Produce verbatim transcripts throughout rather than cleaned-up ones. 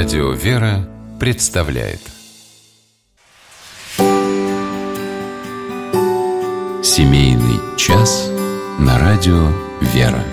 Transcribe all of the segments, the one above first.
Радио «Вера» представляет Семейный час на радио «Вера».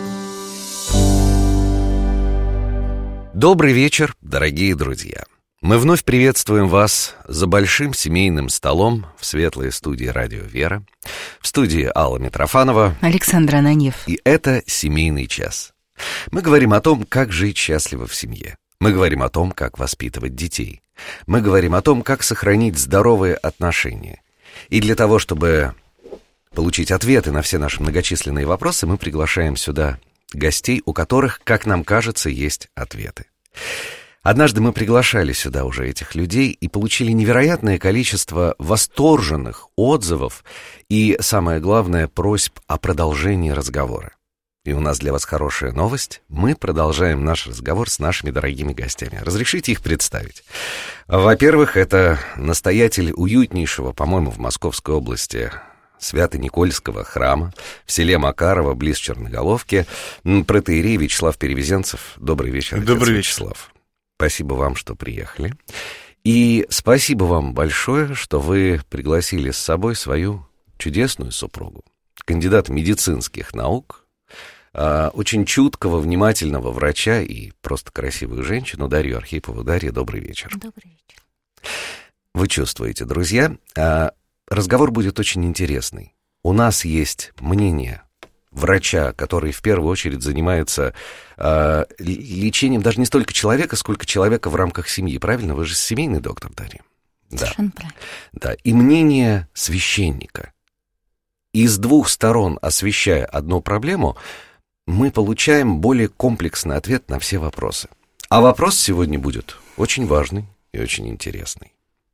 Добрый вечер, дорогие друзья! Мы вновь приветствуем вас за большим семейным столом в светлой студии «Радио «Вера». В студии Алла Митрофанова, Александр Ананьев. И это «Семейный час». Мы говорим о том, как жить счастливо в семье. Мы говорим о том, как воспитывать детей. Мы говорим о том, как сохранить здоровые отношения. И для того, чтобы получить ответы на все наши многочисленные вопросы, мы приглашаем сюда гостей, у которых, как нам кажется, есть ответы. Однажды мы приглашали сюда уже этих людей и получили невероятное количество восторженных отзывов и, самое главное, просьб о продолжении разговора. И у нас для вас хорошая новость. Мы продолжаем наш разговор с нашими дорогими гостями. Разрешите их представить. Во-первых, это настоятель уютнейшего, по-моему, в Московской области Свято-Никольского храма в селе Макарово, близ Черноголовки, протоиерей Вячеслав Перевезенцев. Добрый вечер, Добрый вечер. Вячеслав. Спасибо вам, что приехали. И спасибо вам большое, что вы пригласили с собой свою чудесную супругу, кандидата медицинских наук, очень чуткого, внимательного врача и просто красивую женщину Дарью Архипову. Дарья, добрый вечер. Добрый вечер. Вы чувствуете, друзья, разговор будет очень интересный. У нас есть мнение врача, который в первую очередь занимается лечением даже не столько человека, сколько человека в рамках семьи. Правильно? Вы же семейный доктор, Дарья. Совершенно правильно. Да. И мнение священника. И с двух сторон, освещая одну проблему, мы получаем более комплексный ответ на все вопросы. А вопрос сегодня будет очень важный и очень интересный.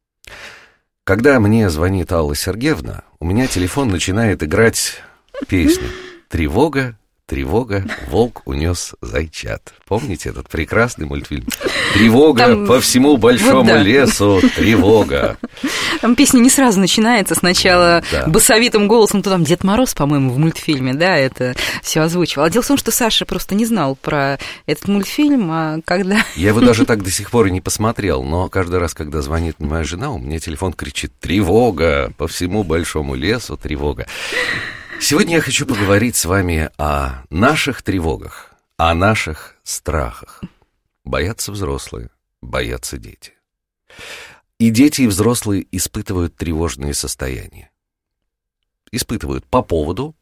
Когда мне звонит Алла Сергеевна, у меня телефон начинает играть песню «Тревога, тревога, волк унес зайчат». Помните этот прекрасный мультфильм? «Тревога Там... по всему большому вот да. лесу, тревога». Там песня не сразу начинается. Сначала да. басовитым голосом, то там Дед Мороз, по-моему, в мультфильме, да, это все озвучивал. А дело в том, что Саша просто не знал про этот мультфильм, а когда... Я его даже так до сих пор и не посмотрел, но каждый раз, когда звонит моя жена, у меня телефон кричит «Тревога, по всему большому лесу, тревога». Сегодня я хочу поговорить с вами о наших тревогах, о наших страхах. Боятся взрослые, боятся дети. И дети, и взрослые испытывают тревожные состояния. Испытывают по поводу,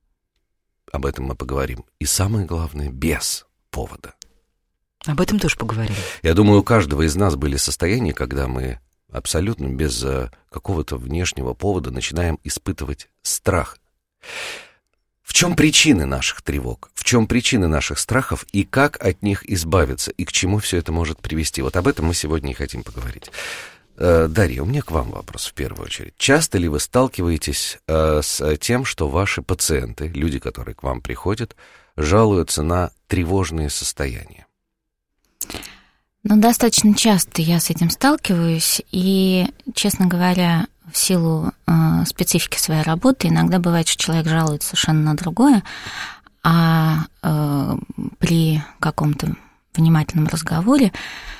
об этом мы поговорим, и самое главное, без повода. Об этом тоже поговорим. Я думаю, у каждого из нас были состояния, когда мы абсолютно без какого-то внешнего повода начинаем испытывать страх. В чем причины наших тревог? В чем причины наших страхов и как от них избавиться? И к чему все это может привести? Вот об этом мы сегодня и хотим поговорить. Дарья, у меня к вам вопрос в первую очередь. Часто ли вы сталкиваетесь с тем, что ваши пациенты, люди, которые к вам приходят, жалуются на тревожные состояния? Ну, достаточно часто я с этим сталкиваюсь, и, честно говоря, в силу э, специфики своей работы иногда бывает, что человек жалуется совершенно на другое, а э, при каком-то внимательном разговоре,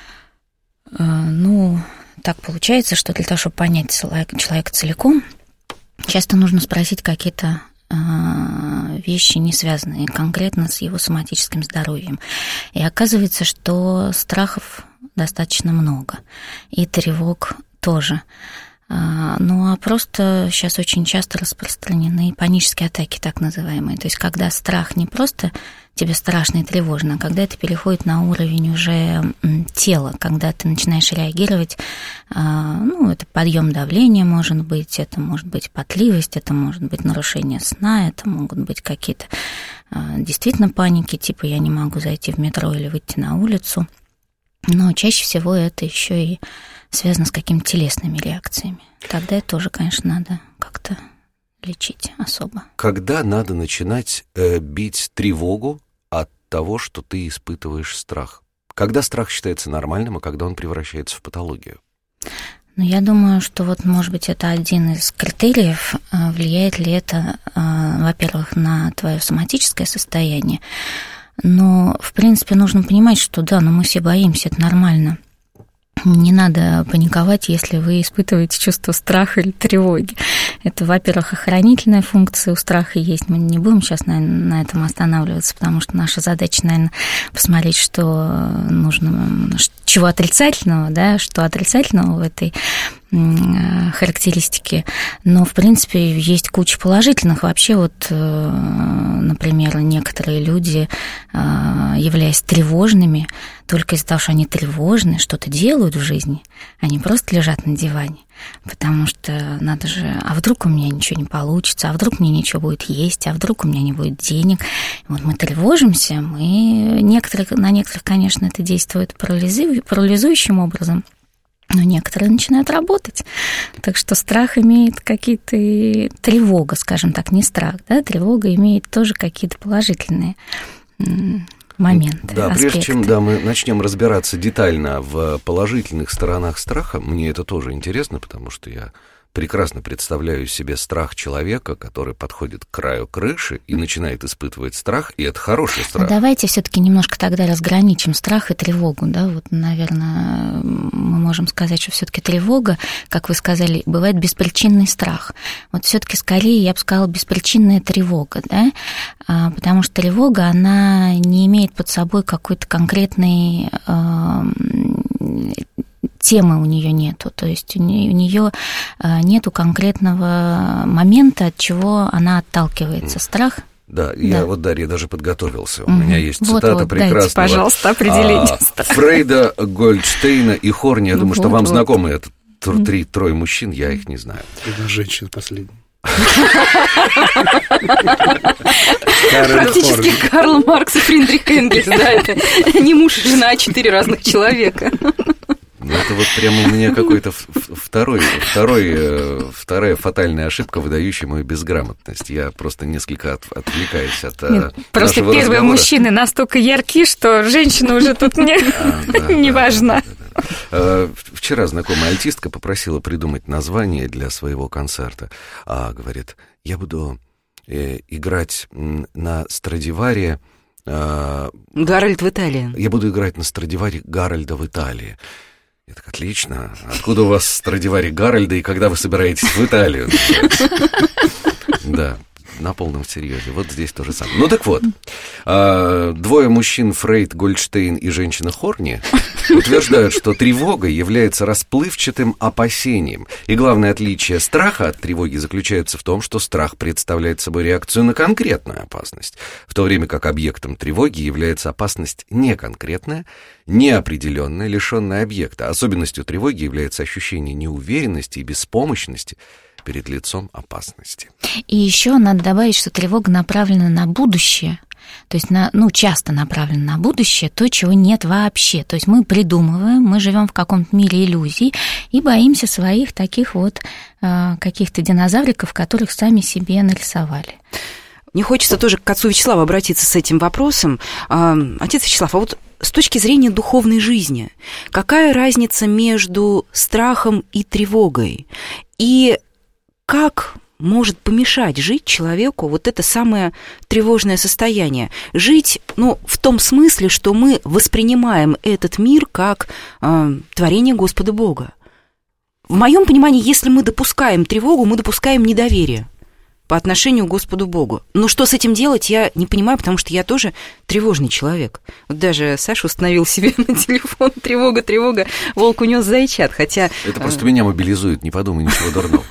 э, ну, так получается, что для того, чтобы понять человека целиком, часто нужно спросить какие-то э, вещи, не связанные конкретно с его соматическим здоровьем. И оказывается, что страхов достаточно много, и тревог тоже. Ну, а просто сейчас очень часто распространены панические атаки, так называемые. То есть, когда страх не просто тебе страшно и тревожно, а когда это переходит на уровень уже тела, когда ты начинаешь реагировать, ну, это подъем давления может быть, это может быть потливость, это может быть нарушение сна, это могут быть какие-то действительно паники, типа я не могу зайти в метро или выйти на улицу. Но чаще всего это еще и связано с какими-то телесными реакциями. Тогда это тоже, конечно, надо как-то лечить особо. Когда надо начинать э, бить тревогу от того, что ты испытываешь страх? Когда страх считается нормальным, а когда он превращается в патологию? Ну, я думаю, что вот, может быть, это один из критериев, влияет ли это, во-первых, на твое соматическое состояние. Но, в принципе, нужно понимать, что да, но мы все боимся, это нормально. Не надо паниковать, если вы испытываете чувство страха или тревоги. Это, во-первых, охранительная функция у страха есть. Мы не будем сейчас на, на этом останавливаться, потому что наша задача, наверное, посмотреть, что нужно, чего отрицательного, да, что отрицательного в этой характеристики, но, в принципе, есть куча положительных. Вообще, вот, например, некоторые люди, являясь тревожными, только из-за того, что они тревожны, что-то делают в жизни, они просто лежат на диване, потому что надо же, а вдруг у меня ничего не получится, а вдруг мне ничего будет есть, а вдруг у меня не будет денег. Вот мы тревожимся, мы некоторых, на некоторых, конечно, это действует парализующим образом, но некоторые начинают работать. Так что страх имеет какие-то... Тревога, скажем так, не страх, да? Тревога имеет тоже какие-то положительные моменты, да, аспекты. Прежде чем да, мы начнем разбираться детально в положительных сторонах страха, мне это тоже интересно, потому что я прекрасно представляю себе страх человека, который подходит к краю крыши и начинает испытывать страх, и это хороший страх. А давайте все-таки немножко тогда разграничим страх и тревогу, да, вот, наверное, мы можем сказать, что все-таки тревога, как вы сказали, бывает беспричинный страх. Вот все-таки скорее, я бы сказала, беспричинная тревога, да, потому что тревога, она не имеет под собой какой-то конкретной темы у нее нету, то есть у нее нету конкретного момента, от чего она отталкивается. Страх. Да, да. я вот, Дарья, даже подготовился. У меня есть вот, цитата вот, прекрасного дайте, пожалуйста, определение а, Фрейда, Гольдштейна и Хорни. Я думаю, вот, что вам вот. знакомы это три, трое мужчин, я их не знаю. Это женщина последняя. Практически Карл Маркс и Фридрих Энгельс, да, это не муж и жена, а четыре разных человека. Это вот прямо у меня какой-то второй, второй, вторая фатальная ошибка, выдающая мою безграмотность. Я просто несколько от, отвлекаюсь от Нет, просто первые разговора. Мужчины настолько ярки, что женщина уже тут мне не важна. Вчера знакомая альтистка попросила придумать название для своего концерта. А, говорит, я буду играть на Страдивари... Гарольд в Италии. Я буду играть на Страдивари Гарольда в Италии. Я так, отлично. Откуда у вас Страдивари Гарольда и когда вы собираетесь в Италию? Да, на полном серьезе. Вот здесь то же самое. Ну так вот, двое мужчин, Фрейд, Гольдштейн и женщина Хорни, утверждают, что тревога является расплывчатым опасением. И главное отличие страха от тревоги заключается в том, что страх представляет собой реакцию на конкретную опасность, в то время как объектом тревоги является опасность неконкретная, неопределенная, лишенная объекта. Особенностью тревоги является ощущение неуверенности и беспомощности перед лицом опасности. И еще надо добавить, что тревога направлена на будущее. То есть, на, ну, часто направлена на будущее, то, чего нет вообще. То есть мы придумываем, мы живем в каком-то мире иллюзий и боимся своих таких вот э, каких-то динозавриков, которых сами себе нарисовали. Мне хочется тоже к отцу Вячеславу обратиться с этим вопросом. Отец Вячеслав, а вот с точки зрения духовной жизни, какая разница между страхом и тревогой? И как может помешать жить человеку вот это самое тревожное состояние? Жить, ну, в том смысле, что мы воспринимаем этот мир как э, творение Господа Бога. В моем понимании, если мы допускаем тревогу, мы допускаем недоверие по отношению к Господу Богу. Но что с этим делать, я не понимаю, потому что я тоже тревожный человек. Вот даже Саша установил себе на телефон «Тревога, тревога, волк унес зайчат», хотя... Это просто меня мобилизует, не подумай ничего дурного.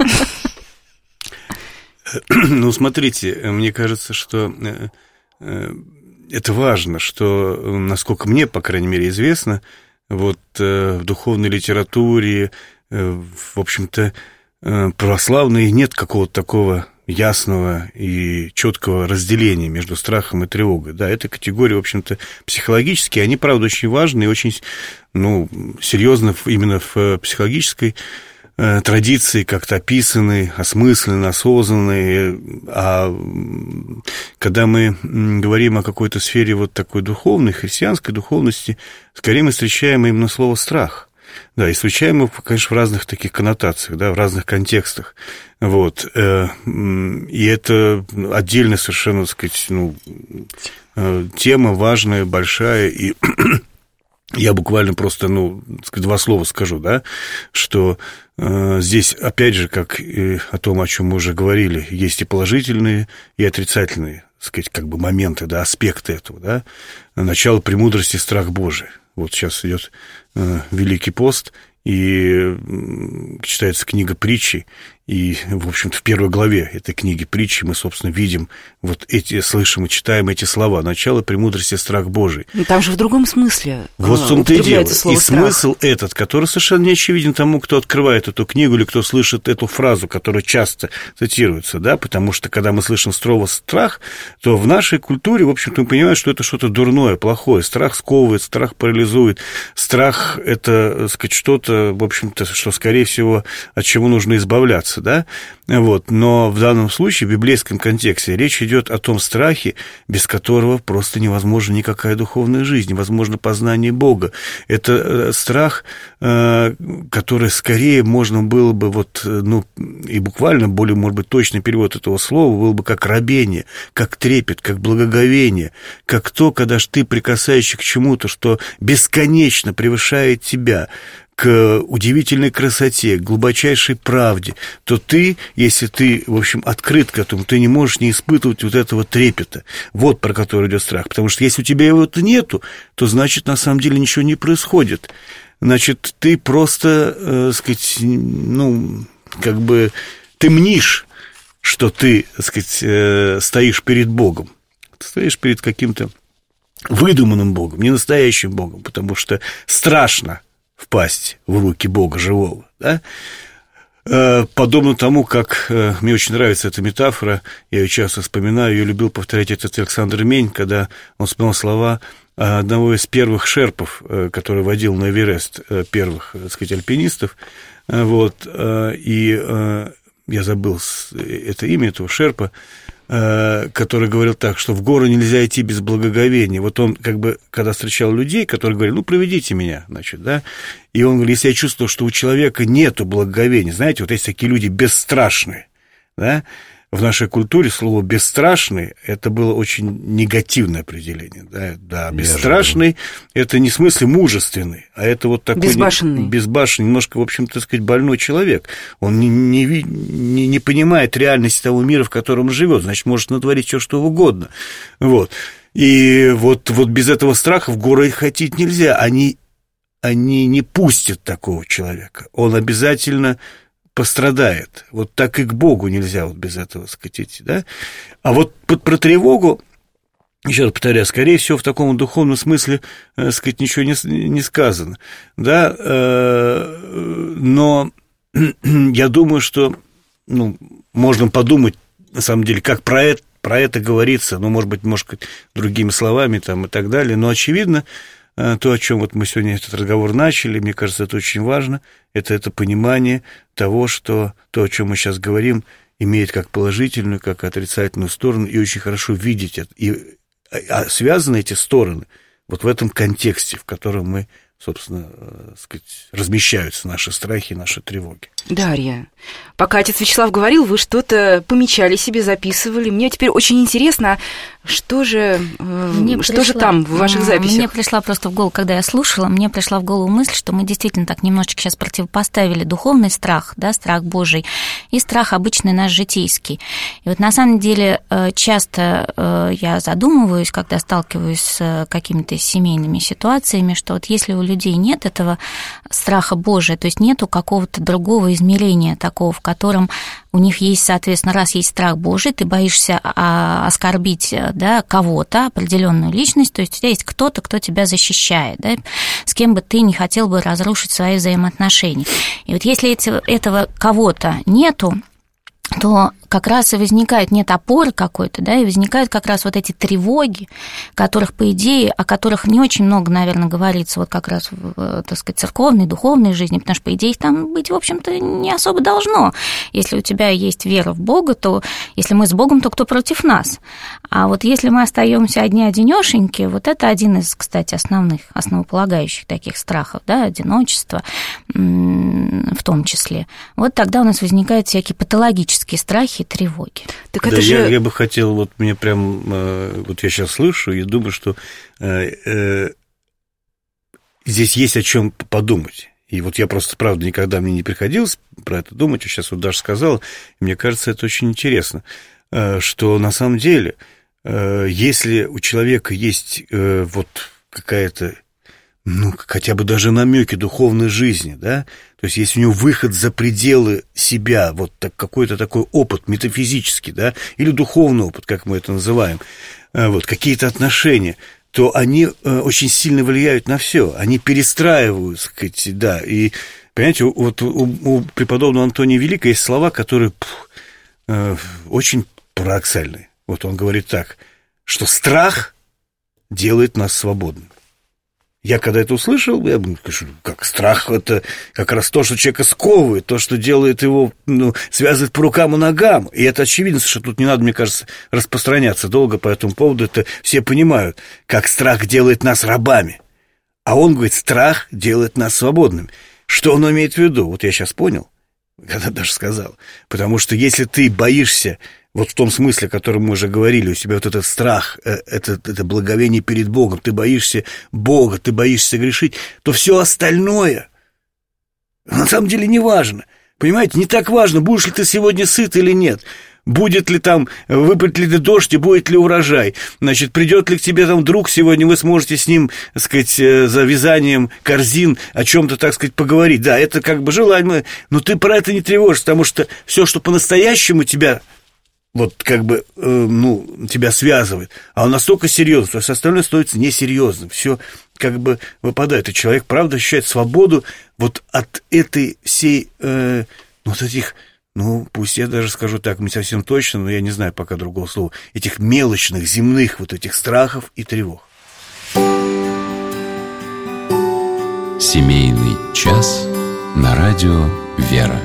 Ну, смотрите, мне кажется, что это важно, что, насколько мне, по крайней мере, известно, вот в духовной литературе, в общем-то, православной нет какого-то такого ясного и четкого разделения между страхом и тревогой. Да, это категории, в общем-то, психологические, они, правда, очень важны и очень, ну, серьезно именно в психологической традиции как-то описаны, осмыслены, осознанные. А когда мы говорим о какой-то сфере вот такой духовной, христианской духовности, скорее мы встречаем именно слово «страх». Да, и встречаем его, конечно, в разных таких коннотациях, да, в разных контекстах. Вот. И это отдельно совершенно, так сказать, ну, тема важная, большая, и я буквально просто, ну, два слова скажу, да, что э, здесь, опять же, как и о том, о чем мы уже говорили, есть и положительные, и отрицательные, так сказать, как бы моменты, да, аспекты этого, да. Начало премудрости — страх Божий. Вот сейчас идет э, Великий пост, и читается книга притчи, и, в общем-то, в первой главе этой книги притчи мы, собственно, видим вот эти, слышим и читаем эти слова. Начало премудрости — страх Божий. Там же в другом смысле вот в том-то и дело. И страх. смысл этот, который совершенно не очевиден тому, кто открывает эту книгу или кто слышит эту фразу, которая часто цитируется, да, потому что, когда мы слышим слово «страх», то в нашей культуре, в общем-то, мы понимаем, что это что-то дурное, плохое. Страх сковывает, страх парализует. Страх — это, так сказать, что-то, в общем-то, что, скорее всего, от чего нужно избавляться. Да? Вот. Но в данном случае, в библейском контексте, речь идет о том страхе, без которого просто невозможна никакая духовная жизнь, невозможно познание Бога. Это страх, который скорее можно было бы, вот, ну, и буквально более, может быть, точный перевод этого слова был бы как рабение, как трепет, как благоговение, как то, когда ж ты прикасаешься к чему-то, что бесконечно превышает тебя, к удивительной красоте, к глубочайшей правде, то ты, если ты, в общем, открыт к этому, ты не можешь не испытывать вот этого трепета, вот про который идет страх. Потому что если у тебя его нету, то, значит, на самом деле ничего не происходит. Значит, ты просто, э, сказать, ну, как бы, ты мнишь, что ты, так сказать, э, стоишь перед Богом. Ты стоишь перед каким-то выдуманным Богом, не настоящим Богом, потому что страшно впасть в руки Бога живого, да? Подобно тому, как мне очень нравится эта метафора, я ее часто вспоминаю, ее любил повторять этот Александр Мень, когда он вспоминал слова одного из первых шерпов, который водил на Эверест первых, так сказать, альпинистов, вот, и я забыл это имя этого шерпа, который говорил так, что в горы нельзя идти без благоговения. Вот он, как бы, когда встречал людей, которые говорили, ну, проведите меня, значит, да, и он говорит, если я чувствую, что у человека нету благоговения, знаете, вот есть такие люди бесстрашные, да, в нашей культуре слово «бесстрашный» — это было очень негативное определение. Да, да, бесстрашный — это не в смысле мужественный, а это вот такой... Безбашенный. Безбашенный, немножко, в общем-то, так сказать, больной человек. Он не, не, не, не понимает реальности того мира, в котором он живет, значит, может натворить все, что угодно. Вот. И вот, вот без этого страха в горы ходить нельзя. Они, они не пустят такого человека. Он обязательно... пострадает. Вот так и к Богу нельзя вот без этого сказать, да? А вот про тревогу, еще раз повторяю, скорее всего, в таком духовном смысле, так сказать, ничего не, не сказано, да? Но я думаю, что, ну, можно подумать, на самом деле, как про это, про это говорится, ну, может быть, может быть, другими словами там и так далее, но, очевидно, то, о чем вот мы сегодня этот разговор начали, мне кажется, это очень важно, это, это понимание того, что то, о чем мы сейчас говорим, имеет как положительную, как и отрицательную сторону, и очень хорошо видеть это. И связаны эти стороны вот в этом контексте, в котором мы, собственно, сказать, размещаются наши страхи, наши тревоги. Дарья, пока отец Вячеслав говорил, вы что-то помечали себе, записывали. Мне теперь очень интересно, что же, мне что пришла, же там в ваших записях? Мне пришла просто в голову, когда я слушала, мне пришла в голову мысль, что мы действительно так немножечко сейчас противопоставили духовный страх, да, страх Божий, и страх обычный наш житейский. И вот на самом деле часто я задумываюсь, когда сталкиваюсь с какими-то семейными ситуациями, что вот если у людей нет этого страха Божия, то есть нету какого-то другого измерения такого, в котором у них есть, соответственно, раз есть страх Божий, ты боишься оскорбить, да, кого-то, определенную личность, то есть у тебя есть кто-то, кто тебя защищает, да, с кем бы ты не хотел бы разрушить свои взаимоотношения. И вот если этого кого-то нету, то как раз и возникает, нет опоры какой-то, да, и возникают как раз вот эти тревоги, которых, по идее, о которых не очень много, наверное, говорится вот как раз в, так сказать, церковной, духовной жизни, потому что, по идее, их там быть, в общем-то, не особо должно. Если у тебя есть вера в Бога, то если мы с Богом, то кто против нас? А вот если мы остаемся одни-одинёшеньки, вот это один из, кстати, основных, основополагающих таких страхов, да, одиночество в том числе. Вот тогда у нас возникают всякие патологические страхи, страхи и тревоги. Так да, это же... я, я бы хотел, вот мне прям, вот я сейчас слышу и думаю, что э, э, здесь есть о чем подумать. И вот я просто, правда, никогда мне не приходилось про это думать, а сейчас вот Даша сказала, и мне кажется, это очень интересно, э, что на самом деле, э, если у человека есть э, вот какая-то, ну, хотя бы даже намеки духовной жизни, да, то есть если у него выход за пределы себя, вот так, какой-то такой опыт метафизический, да, или духовный опыт, как мы это называем, э, вот, какие-то отношения, то они э, очень сильно влияют на все, они перестраивают, так сказать, да, и, понимаете, вот у, у преподобного Антония Великого есть слова, которые пух, э, очень парадоксальные. Вот он говорит так, что страх делает нас свободными. Я когда это услышал, я думаю, как страх, это как раз то, что человека сковывает, то, что делает его, ну, связывает по рукам и ногам. И это очевидно, что тут не надо, мне кажется, распространяться долго по этому поводу. Это все понимают, как страх делает нас рабами. А он говорит, страх делает нас свободными. Что он имеет в виду? Вот я сейчас понял, когда даже сказал. Потому что если ты боишься, вот в том смысле, о котором мы уже говорили, у тебя вот этот страх, это, это благовение перед Богом, ты боишься Бога, ты боишься грешить, то все остальное на самом деле не важно. Понимаете, не так важно, будешь ли ты сегодня сыт или нет. Будет ли там, выпадет ли дождь и будет ли урожай. Значит, придет ли к тебе там друг сегодня, вы сможете с ним, так сказать, за вязанием корзин о чем-то, так сказать, поговорить. Да, это как бы желание, но ты про это не тревожишься, потому что все, что по-настоящему тебя... вот как бы, э, ну, тебя связывает, а он настолько серьезный, что все остальное становится несерьезным, все как бы выпадает, и человек, правда, ощущает свободу вот от этой всей, э, ну, вот этих, ну, пусть я даже скажу так, не совсем точно, но я не знаю пока другого слова, этих мелочных, земных вот этих страхов и тревог. Семейный час на радио «Вера».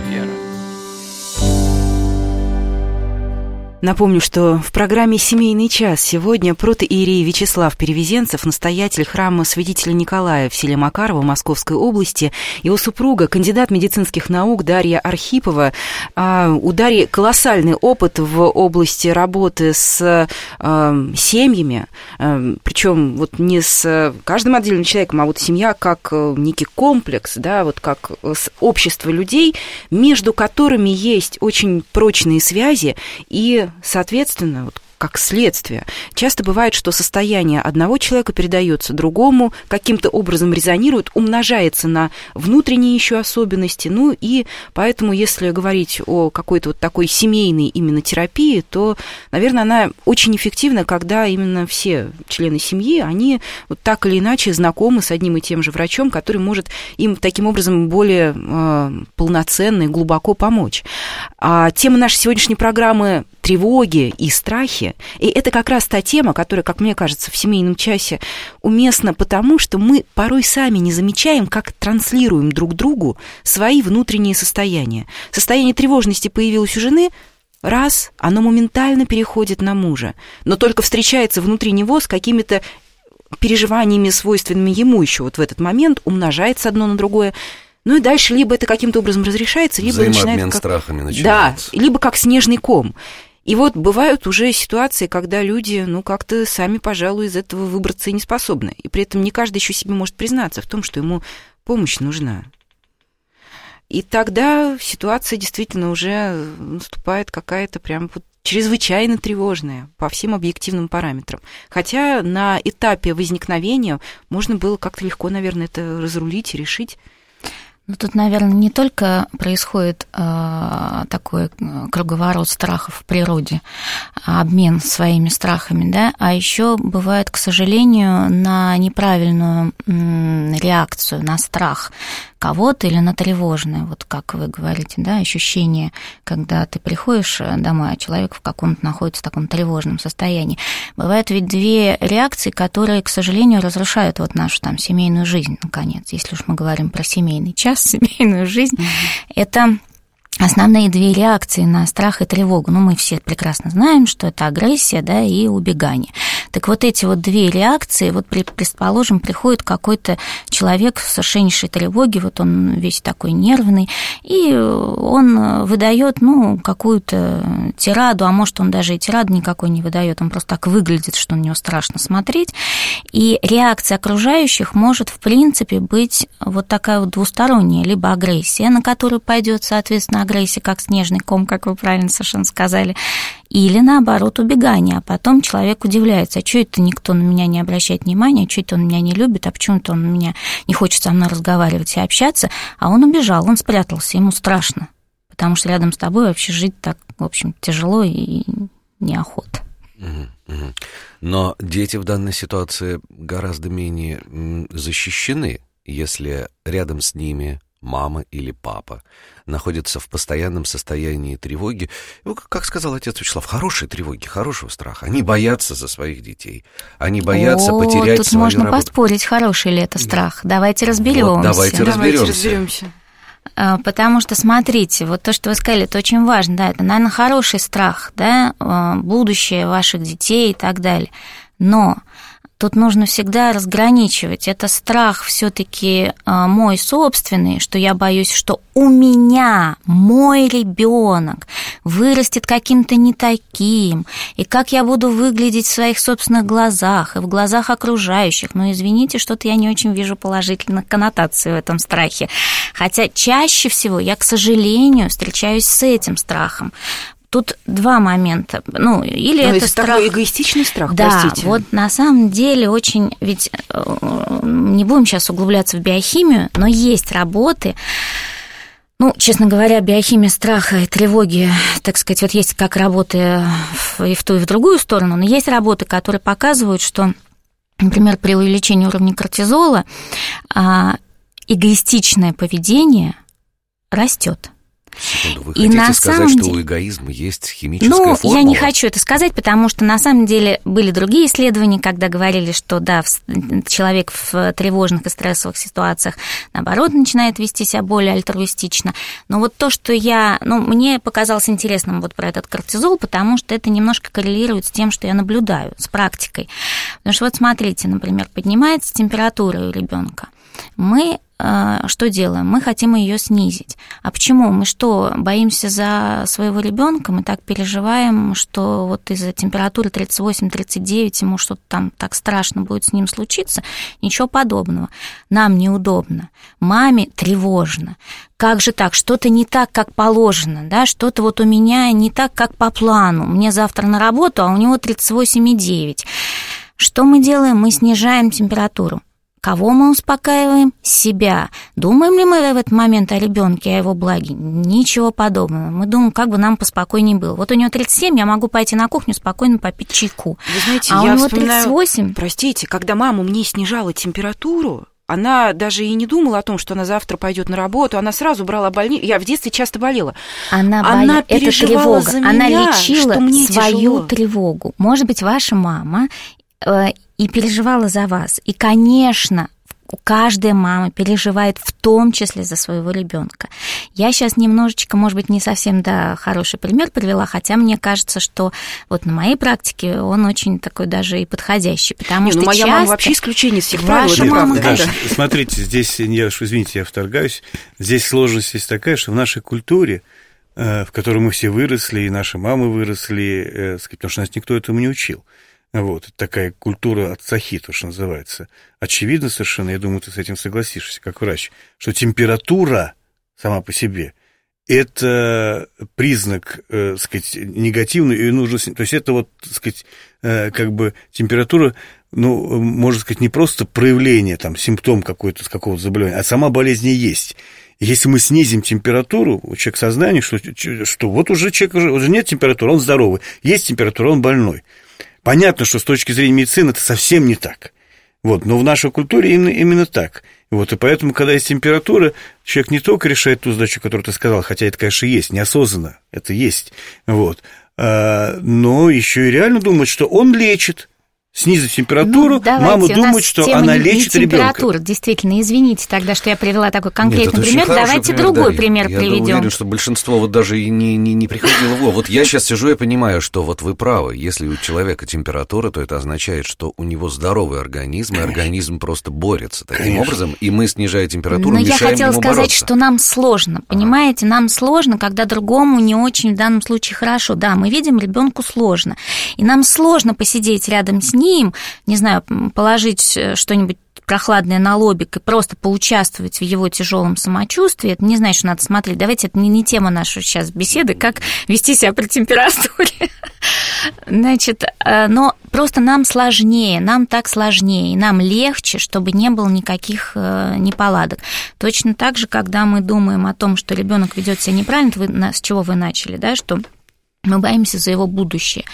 Напомню, что в программе «Семейный час» сегодня протоиерей Вячеслав Перевезенцев, настоятель храма Святителя Николая в селе Макарово Московской области, его супруга, кандидат медицинских наук Дарья Архипова. У Дарьи колоссальный опыт в области работы с семьями, причем вот не с каждым отдельным человеком, а вот семья как некий комплекс, да, вот как общество людей, между которыми есть очень прочные связи и соответственно, вот как следствие, часто бывает, что состояние одного человека передается другому, каким-то образом резонирует, умножается на внутренние еще особенности. Ну и поэтому, если говорить о какой-то вот такой семейной именно терапии, то, наверное, она очень эффективна, когда именно все члены семьи, они вот так или иначе знакомы с одним и тем же врачом, который может им таким образом более э, полноценно и глубоко помочь. А тема нашей сегодняшней программы – тревоги и страхи. И это как раз та тема, которая, как мне кажется, в семейном часе уместна, потому что мы порой сами не замечаем, как транслируем друг другу свои внутренние состояния. Состояние тревожности появилось у жены, раз, оно моментально переходит на мужа, но только встречается внутри него с какими-то переживаниями, свойственными ему еще вот в этот момент, умножается одно на другое. Ну и дальше либо это каким-то образом разрешается, либо начинает как... страхами начинается. Да, либо как снежный ком. И вот бывают уже ситуации, когда люди, ну, как-то сами, пожалуй, из этого выбраться и не способны. И при этом не каждый еще себе может признаться в том, что ему помощь нужна. И тогда ситуация действительно уже наступает какая-то прям вот чрезвычайно тревожная по всем объективным параметрам. Хотя на этапе возникновения можно было как-то легко, наверное, это разрулить и решить. Ну, тут, наверное, не только происходит э, такой круговорот страхов в природе, обмен своими страхами, да, а еще бывает, к сожалению, на неправильную м, реакцию на страх кого-то или на тревожное, вот как вы говорите, да, ощущение, когда ты приходишь домой, а человек в каком-то находится в таком тревожном состоянии. Бывают ведь две реакции, которые, к сожалению, разрушают вот нашу там семейную жизнь, наконец, если уж мы говорим про семейный час, семейную жизнь, mm-hmm. это основные две реакции на страх и тревогу. Ну, мы все прекрасно знаем, что это агрессия, да, и убегание. Так вот эти вот две реакции, вот, предположим, приходит какой-то человек в совершеннейшей тревоге, вот он весь такой нервный, и он выдает, ну, какую-то тираду, а может, он даже и тираду никакой не выдает, он просто так выглядит, что на него страшно смотреть. И реакция окружающих может, в принципе, быть вот такая вот двусторонняя, либо агрессия, на которую пойдет, соответственно, агрессия, как снежный ком, как вы правильно совершенно сказали, или, наоборот, убегание. А потом человек удивляется, а что это никто на меня не обращает внимания, а что это он меня не любит, а почему-то он меня не хочет со мной разговаривать и общаться, а он убежал, он спрятался, ему страшно, потому что рядом с тобой вообще жить так, в общем, тяжело и неохота. Но дети в данной ситуации гораздо менее защищены, если рядом с ними мама или папа находятся в постоянном состоянии тревоги. Ну, как сказал отец Вячеслав, хорошей тревоги, хорошего страха. Они боятся за своих детей. Они боятся О, потерять тут свою можно работу. поспорить, хороший ли это страх. Давайте разберемся. Вот, давайте разберемся. разберемся. Потому что, смотрите, вот то, что вы сказали, это очень важно, да, это, наверное, хороший страх, да, будущее ваших детей и так далее. Но тут нужно всегда разграничивать. Это страх все-таки мой собственный, что я боюсь, что у меня мой ребенок вырастет каким-то не таким, и как я буду выглядеть в своих собственных глазах и в глазах окружающих. Ну, извините, что-то я не очень вижу положительных коннотаций в этом страхе. Хотя чаще всего я, к сожалению, встречаюсь с этим страхом. Тут два момента. Ну, или Но это, это страх... такой эгоистичный страх, да, простите. вот на самом деле очень... Ведь не будем сейчас углубляться в биохимию, но есть работы... Ну, честно говоря, биохимия страха и тревоги, так сказать, вот есть как работы и в ту, и в другую сторону, но есть работы, которые показывают, что, например, при увеличении уровня кортизола эгоистичное поведение растет. Секунду, вы и хотите на сказать, самом что деле... у эгоизма есть химическая ну, формула? Я не хочу это сказать, потому что на самом деле были другие исследования, когда говорили, что да, человек в тревожных и стрессовых ситуациях, наоборот, начинает вести себя более альтруистично. Но вот то, что я... Ну, мне показалось интересным вот про этот кортизол, потому что это немножко коррелирует с тем, что я наблюдаю, с практикой. Потому что вот смотрите, например, поднимается температура у ребенка. Мы что делаем? Мы хотим ее снизить. А почему? Мы что, боимся за своего ребенка? Мы так переживаем, что вот из-за температуры тридцать восемь тридцать девять ему что-то там так страшно будет с ним случиться? Ничего подобного. Нам неудобно. Маме тревожно. Как же так? Что-то не так, как положено, да? Что-то вот у меня не так, как по плану. Мне завтра на работу, а у него тридцать восемь и девять. Что мы делаем? Мы снижаем температуру. Кого мы успокаиваем? Себя. Думаем ли мы в этот момент о ребенке, о его благе? Ничего подобного. Мы думаем, как бы нам поспокойнее было. Вот у него тридцать семь, я могу пойти на кухню спокойно попить чайку. Вы знаете, а я у него вспоминаю, тридцать восемь. Простите, когда мама мне снижала температуру, она даже и не думала о том, что она завтра пойдет на работу, она сразу брала больницу. Я в детстве часто болела. Она, она боя... Это тревога. За меня, она лечила что мне свою тяжело. тревогу. Может быть, ваша мама и переживала за вас. И, конечно, каждая мама переживает в том числе за своего ребенка. Я сейчас немножечко, может быть, не совсем, да, хороший пример привела, хотя мне кажется, что вот на моей практике он очень такой даже и подходящий, потому не, что ну, моя часто... мама вообще исключение из всех правил, Ваша это мама, правда. Даша, смотрите, здесь, я уж, извините, я вторгаюсь, здесь сложность есть такая, что в нашей культуре, в которой мы все выросли, и наши мамы выросли, потому что нас никто этому не учил. Вот, это такая культура отцахи, то, что называется. Очевидно совершенно, я думаю, ты с этим согласишься, как врач, что температура сама по себе – это признак, э, сказать, негативный, и нужно, то есть это вот, так сказать, э, как бы температура, ну, можно сказать, не просто проявление, там, симптом какой-то, с какого-то заболевания, а сама болезнь и есть. Если мы снизим температуру, у человека сознание, что, что вот уже человек, уже, уже нет температуры, он здоровый, есть температура, он больной. Понятно, что с точки зрения медицины это совсем не так. Вот, но в нашей культуре именно, именно так. Вот, и поэтому, когда есть температура, человек не только решает ту задачу, которую ты сказал, хотя это, конечно, есть, неосознанно, это есть. Вот, а, но еще и реально думает, что он лечит. снизить температуру, ну, давайте, мама думает, что она лечит ребенка. Температура, действительно, извините тогда, что я привела такой конкретный Нет, пример. Давайте пример, другой да, пример я приведем. Я уверен, что большинство вот даже и не, не, не приходило в голову. Вот я сейчас сижу и понимаю, что вот вы правы. Если у человека температура, то это означает, что у него здоровый организм, и организм просто борется таким Конечно. образом, и мы, снижая температуру, Но мешаем я хотела ему сказать, бороться. что нам сложно, понимаете? Нам сложно, когда другому не очень в данном случае хорошо. Да, мы видим, ребенку сложно. И нам сложно посидеть рядом с ним, не знаю, положить что-нибудь прохладное на лобик и просто поучаствовать в его тяжелом самочувствии. Это не значит, что надо смотреть. Давайте, это не, не тема нашей сейчас беседы, как вести себя при температуре. Значит, но просто нам сложнее, нам так сложнее, и нам легче, чтобы не было никаких неполадок. Точно так же, когда мы думаем о том, что ребенок ведет себя неправильно, с чего вы начали, да, что мы боимся за его будущее.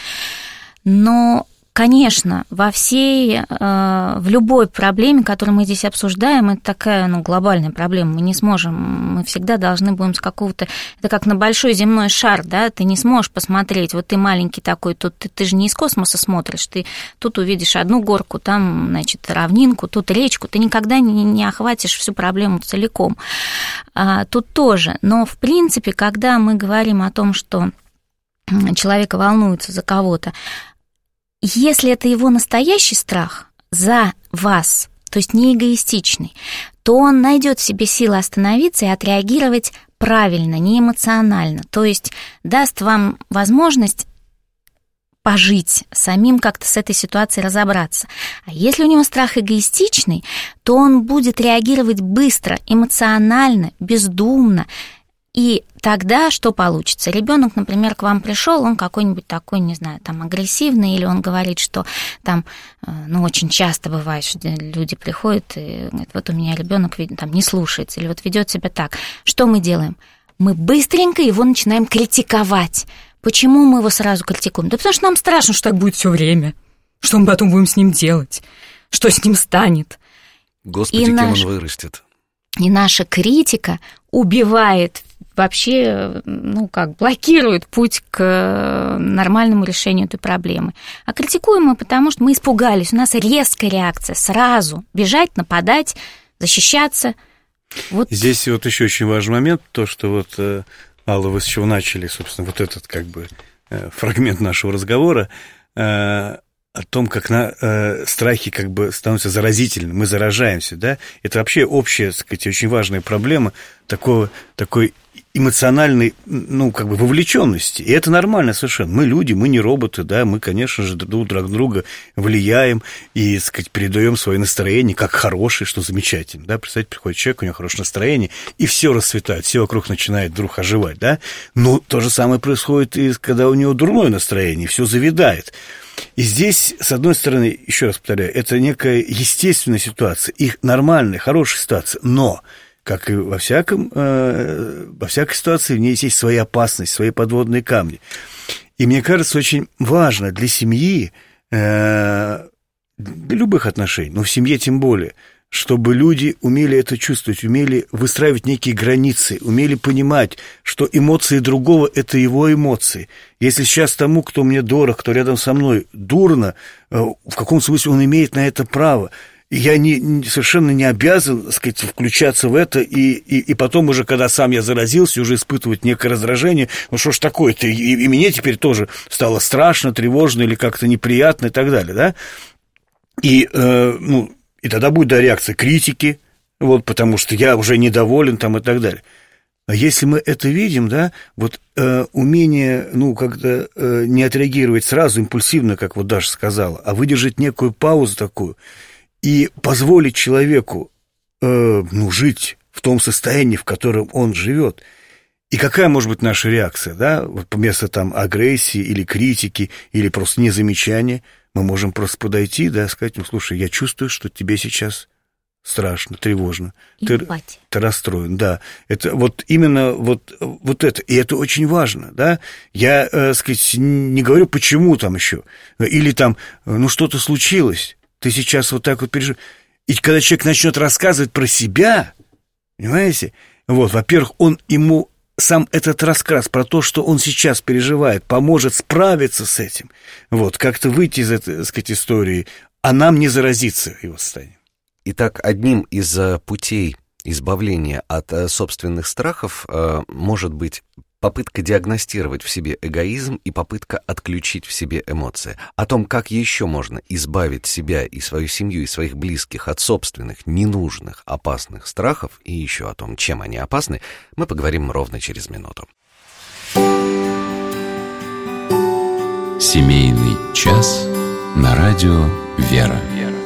Но конечно, во всей, в любой проблеме, которую мы здесь обсуждаем, это такая, ну, глобальная проблема, мы не сможем, мы всегда должны будем с какого-то, это как на большой земной шар, да, ты не сможешь посмотреть, вот ты маленький такой, тут ты, ты же не из космоса смотришь, ты тут увидишь одну горку, там, значит, равнинку, тут речку, ты никогда не, не охватишь всю проблему целиком. А, тут тоже, но, в принципе, когда мы говорим о том, что человек волнуется за кого-то, если это его настоящий страх за вас, то есть не эгоистичный, то он найдет в себе силы остановиться и отреагировать правильно, не эмоционально, то есть даст вам возможность пожить, самим как-то с этой ситуацией разобраться. А если у него страх эгоистичный, то он будет реагировать быстро, эмоционально, бездумно. И тогда что получится? Ребенок, например, к вам пришел, он какой-нибудь такой, не знаю, там агрессивный, или он говорит, что там, ну, очень часто бывает, что люди приходят и говорят, вот у меня ребенок там не слушается, или вот ведет себя так. Что мы делаем? Мы быстренько его начинаем критиковать. Почему мы его сразу критикуем? Да потому что нам страшно, что так будет все время. Что мы потом будем с ним делать? Что с ним станет? Господи, и кем наш... он вырастет? И наша критика убивает вообще, ну, как, блокирует путь к нормальному решению этой проблемы. А критикуем мы, потому что мы испугались. У нас резкая реакция. Сразу бежать, нападать, защищаться. Вот. Здесь вот еще очень важный момент, то, что вот, Алла, вы с чего начали, собственно, вот этот, как бы, фрагмент нашего разговора, о том, как на, э, страхи как бы становятся заразительными, мы заражаемся, да, это вообще общая, так сказать, очень важная проблема такого, такой эмоциональной, ну, как бы вовлеченности, и это нормально совершенно, мы люди, мы не роботы, да, мы, конечно же, друг друга влияем и, так сказать, передаем свое настроение как хорошее, что замечательно, да, представьте, приходит человек, у него хорошее настроение, и все расцветает, все вокруг начинает вдруг оживать, да, но то же самое происходит и когда у него дурное настроение, все завядает. И здесь, с одной стороны, еще раз повторяю, это некая естественная ситуация, их нормальная, хорошая ситуация, но, как и во, всяком, э, во всякой ситуации, в ней есть своя опасность, свои подводные камни. И мне кажется, очень важно для семьи, э, для любых отношений, но в семье тем более, чтобы люди умели это чувствовать, умели выстраивать некие границы, умели понимать, что эмоции другого – это его эмоции. Если сейчас тому, кто мне дорог, кто рядом со мной, дурно, в каком смысле он имеет на это право, я не, совершенно не обязан, так сказать, включаться в это, и, и, и потом уже, когда сам я заразился, уже испытывать некое раздражение, ну что ж такое-то, и, и мне теперь тоже стало страшно, тревожно или как-то неприятно и так далее, да? И, э, ну... И тогда будет, да, реакция критики, вот, потому что я уже недоволен там и так далее. А если мы это видим, да, вот э, умение, ну, как-то э, не отреагировать сразу, импульсивно, как вот Даша сказала, а выдержать некую паузу такую и позволить человеку, э, ну, жить в том состоянии, в котором он живет. И какая может быть наша реакция, да, вот вместо там агрессии или критики, или просто незамечания, мы можем просто подойти, да, сказать, ну, слушай, я чувствую, что тебе сейчас страшно, тревожно. Ты, ты расстроен, да. Это вот именно вот, вот это. И это очень важно, да. Я, э, сказать, не говорю, почему там еще. Или там, ну, что-то случилось. Ты сейчас вот так вот переживаешь. И когда человек начнет рассказывать про себя, понимаете, вот, во-первых, он ему сам этот рассказ про то, что он сейчас переживает, поможет справиться с этим, вот, как-то выйти из этой, так сказать, истории, а нам не заразиться его состоянием. Итак, одним из путей избавления от собственных страхов может быть попытка диагностировать в себе эгоизм и попытка отключить в себе эмоции. О том, как еще можно избавить себя и свою семью, и своих близких от собственных, ненужных, опасных страхов, и еще о том, чем они опасны, мы поговорим ровно через минуту. Семейный час на радио «Вера».